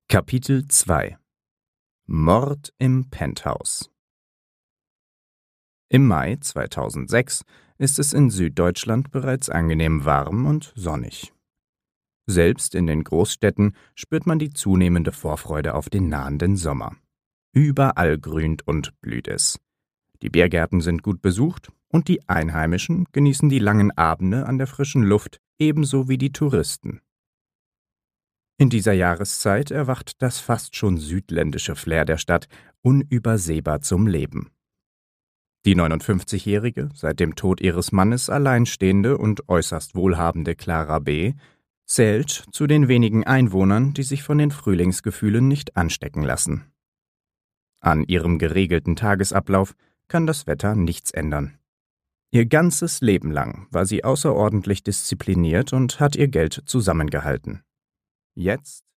Kapitel 2 Mord im Penthouse. Im Mai 2006 ist es in Süddeutschland bereits angenehm warm und sonnig. Selbst in den Großstädten spürt man die zunehmende Vorfreude auf den nahenden Sommer. Überall grünt und blüht es. Die Biergärten sind gut besucht und die Einheimischen genießen die langen Abende an der frischen Luft ebenso wie die Touristen. In dieser Jahreszeit erwacht das fast schon südländische Flair der Stadt unübersehbar zum Leben. Die 59-jährige, seit dem Tod ihres Mannes alleinstehende und äußerst wohlhabende Clara B. zählt zu den wenigen Einwohnern, die sich von den Frühlingsgefühlen nicht anstecken lassen. An ihrem geregelten Tagesablauf kann das Wetter nichts ändern. Ihr ganzes Leben lang war sie außerordentlich diszipliniert und hat ihr Geld zusammengehalten. Jetzt